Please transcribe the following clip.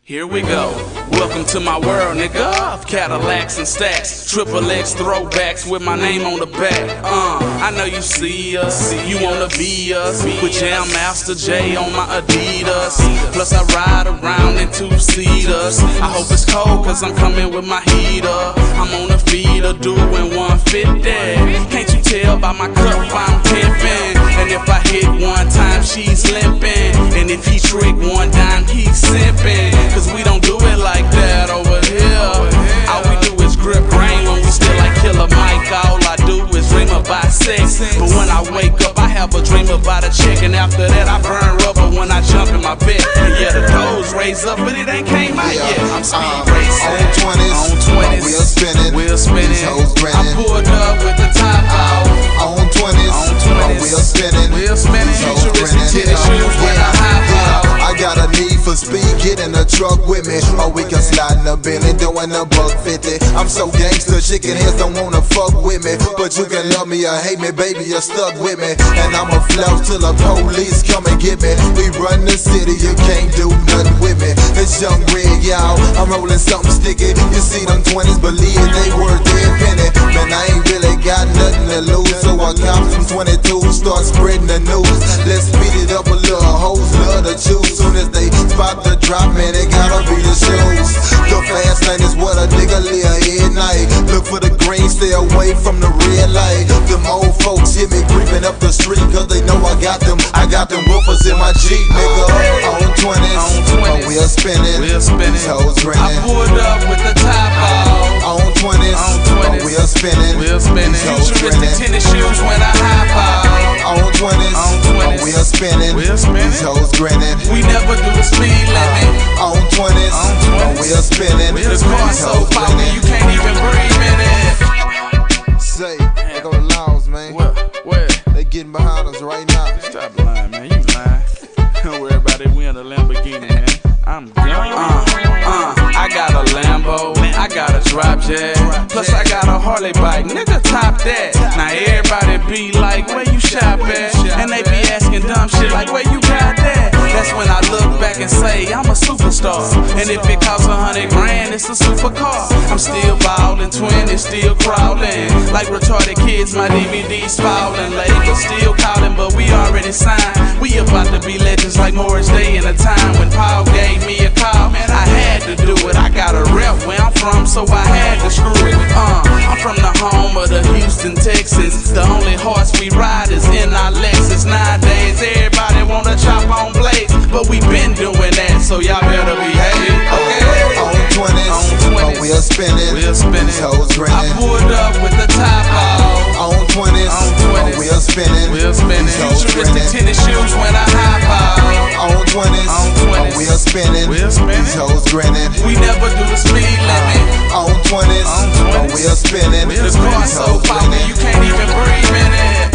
Here we go. Welcome to my world, nigga. Of Cadillacs and stacks, triple X throwbacks with my name on the back. I know you see us, you wanna be us. With Jam Master J on my Adidas. Plus I ride around in two-seaters. I hope it's cold cause I'm coming with my heater. I'm on a feeder doing 150. Can't you tell by my cup I'm pimping? And if I hit one time she's limping. And if he trick one dime he's simping. Cause we don't do it like that over here. All we do is grip grain when we still like Killer Mike. All I do is dream about sex. But when I wake up I have a dream about a chick. And after that I burn rubber when I jump in my bed. And yeah, the doors raise up but it ain't came out yet. I'm speed racing on 20s, wheel spinning, I pulled up with the top out. On 20s, wheel spinning, futuristic tennis shoes when I hop out. I got a need for speed, get in the truck with me. Or we can slide in the Bentley doing a $150. I'm so gangster, chicken heads don't wanna fuck with me. But you can love me or hate me, baby, you're stuck with me. And I'ma flout till the police come and get me. We run the city, you can't do nothing with me. It's Young Red, y'all, I'm rolling something sticky. You see them 20s, believe they worth their penny. Man, I ain't really got nothing to lose. So I cop some 22s, start spreading the news. Let's speed it up a little, hoes love to choose. Soon as they spot the drop, man, it gotta be the shoes. The fast lane is what a nigga live at night. Look for the green, stay away from the red light. Them old folks hear me creeping up the street, cause they know I got them woofers in my Jeep, nigga. On 20s, wheel spinning, toes grinning. I pulled up with the top out. On 20s, wheel spinning, toes futuristic grinning. tennis shoes when I hop out. On 20s, wheel spinning, toes grinning. We never do the speed limit. On 20s, wheel spinning, This car so poppy you can't even breathe in it. Say, they go to Laos, man. Where? They getting behind us right now. Stop lying, man. You lying. Don't worry about it. We in a Lamborghini, man. I'm gone. I got a Lambo, I got a drop jet, plus I got a Harley bike, nigga top that. Now everybody be like, where you shop at? And they be asking dumb shit like, where you got that? That's when I look back and say, I'm a superstar. And if it costs 100 grand, it's a supercar. I'm still ballin', 20, still crawling. Like retarded kids, my DVD's falling. Label still calling, but we already signed. We about to be legends like Morris Day in a time when Paul gave me a call. Man, I had to do it. I got a rep where I'm from, so I had to screw it. I'm from the home of the Houston Texans. The only horse we ride is in our Lexus. Nowadays, everybody wanna chop on blades, but we been doing that, so y'all better behave. Okay. On 20s, wheel spinning, toes I grinning. pulled up with the top out. On 20s, wheel spinning, toes futuristic grinning. tennis shoes when I hop out. On 20s, wheel spinning, toes grinning. We never do the speed limit. On 20s, wheel spinning, This car so poppy you can't even breathe in it.